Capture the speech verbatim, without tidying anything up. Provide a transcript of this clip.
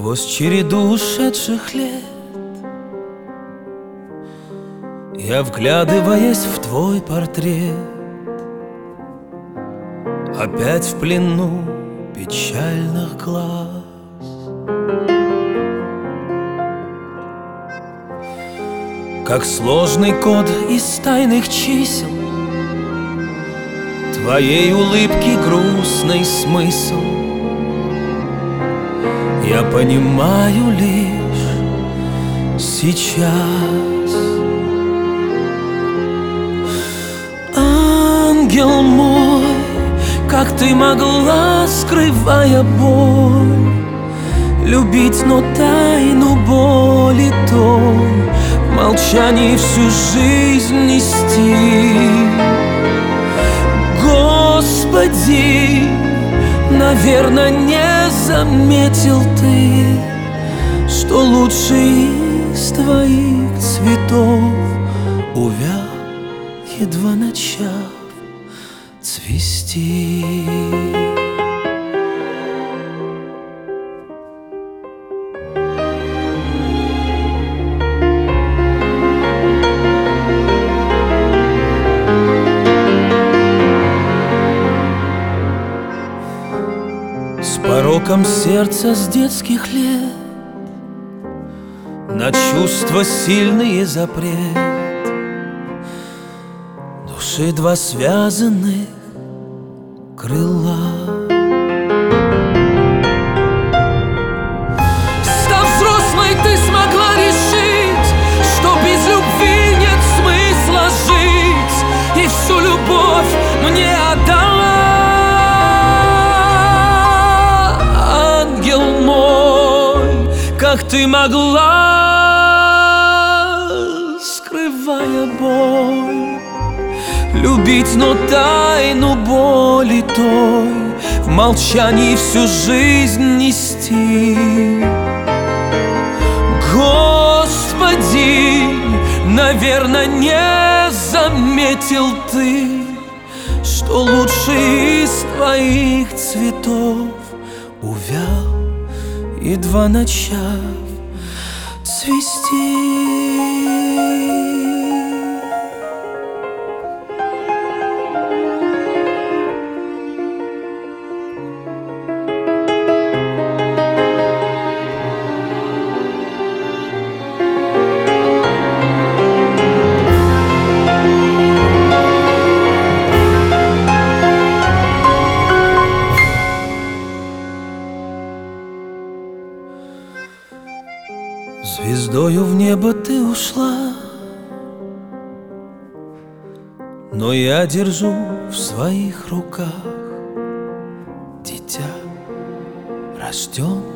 Сквозь череду ушедших лет я, вглядываясь в твой портрет, опять в плену печальных глаз. Как сложный код из тайных чисел, твоей улыбки грустный смысл я понимаю лишь сейчас. Ангел мой, как ты могла, скрывая боль, любить, но тайну боли той в молчании всю жизнь нести? Господи, наверное, не заметил ты, что лучший из твоих цветов увял, едва начав цвести. С пороком сердца с детских лет на чувства сильные запрет, души два связанных крыла. Став взрослой, ты смогла решить, что без любви нет смысла жить, и всю любовь мне отдала. Как ты могла, скрывая боль, любить, но тайну боли той в молчании всю жизнь нести? Господи, наверное, не заметил ты, что лучший из твоих цветов увял, едва начав цвести. Звездою в небо ты ушла, но я держу в своих руках дитя, рожден